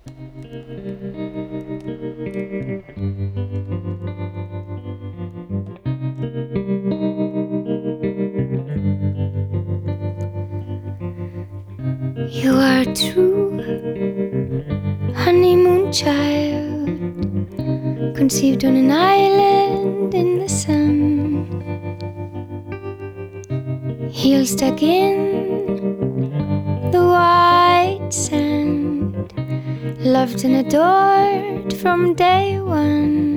You are a true honeymoon child, conceived on an island in the sun, heel stuck in the white sand, loved and adored from day one.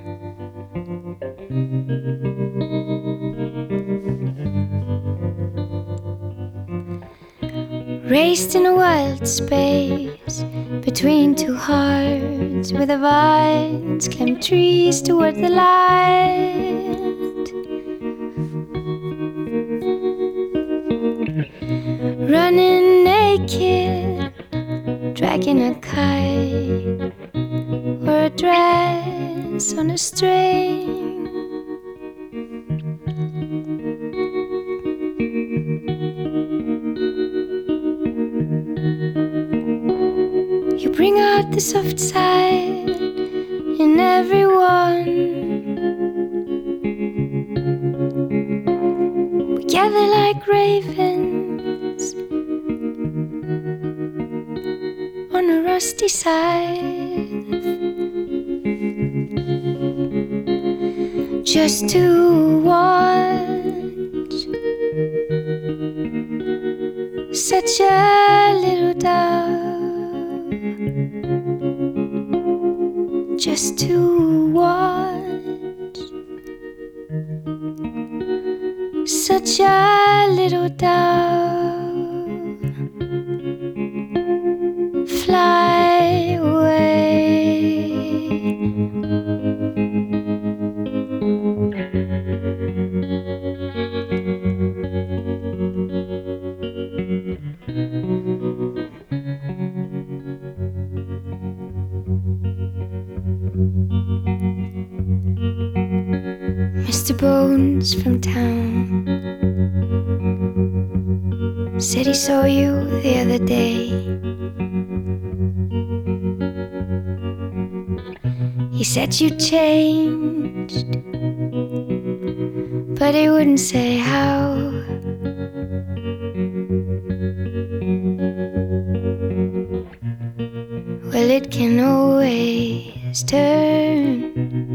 Raised in a wild space between two hearts, where the vines climb trees toward the light. Running naked, dragging a kite or a dress on a string. You bring out the soft side in everyone. We gather like ravens on a rusty scythe, just to watch such a little dove, just to watch such a little dove fly away. Mr. Bones from town said he saw you the other day. He said you changed, but he wouldn't say how. Well, it can always turn.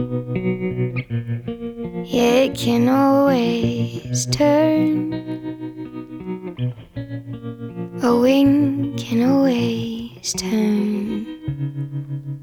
Yeah, it can always turn. A wing can always turn.